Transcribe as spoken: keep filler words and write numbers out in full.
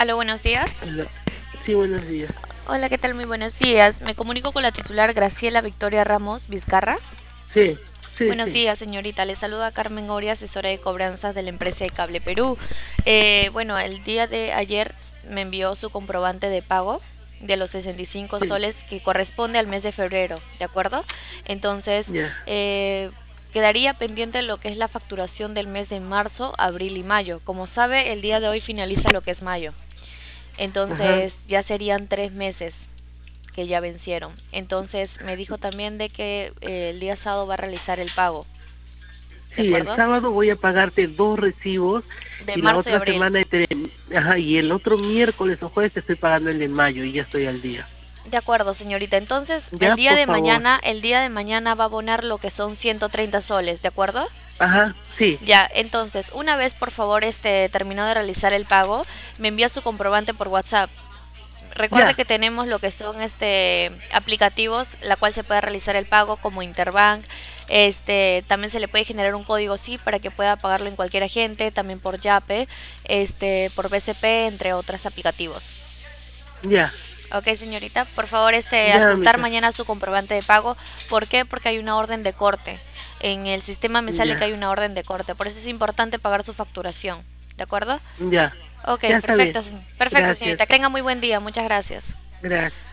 Aló, buenos días. Hola. Sí, buenos días. Hola, ¿qué tal? Muy buenos días. Me comunico con la titular Graciela Victoria Ramos Vizcarra. Sí, sí, Buenos sí, días, señorita. Le saluda Carmen Oria, asesora de cobranzas de la empresa de Cable Perú. Eh, bueno, el día de ayer me envió su comprobante de pago de los sesenta y cinco sí, soles que corresponde al mes de febrero, ¿de acuerdo? Entonces, ya, eh, quedaría pendiente lo que es la facturación del mes de marzo, abril y mayo. Como sabe, el día de hoy finaliza lo que es mayo. ajá. Entonces ya serían tres meses que ya vencieron. Entonces me dijo también de que eh, el día sábado va a realizar el pago, ¿de Sí, el acuerdo? sábado voy a pagarte dos recibos De y la marzo y otra abril. semana, te- ajá, y el otro miércoles o jueves te estoy pagando el de mayo y ya estoy al día. De acuerdo, señorita. Entonces el Ya, día por de favor. mañana, el día de mañana va a abonar lo que son ciento treinta soles, ¿de acuerdo? Ajá, sí, Ya, entonces, una vez por favor este terminó de realizar el pago, me envía su comprobante por WhatsApp. Recuerde ya, que tenemos lo que son este aplicativos la cual se puede realizar el pago como Interbank. Este también se le puede generar un código S I M para que pueda pagarlo en cualquier agente, también por Yape, este por B C P, entre otros aplicativos. ya, Ok, señorita, por favor, este ya, adjuntar amiga, mañana su comprobante de pago. ¿Por qué? Porque hay una orden de corte. En el sistema me sale que ya, hay una orden de corte, por eso es importante pagar su facturación. ¿De acuerdo? ya, Ok, ya está bien. perfecto, perfecto, Gracias, señorita. Que tenga muy buen día. Muchas gracias. gracias.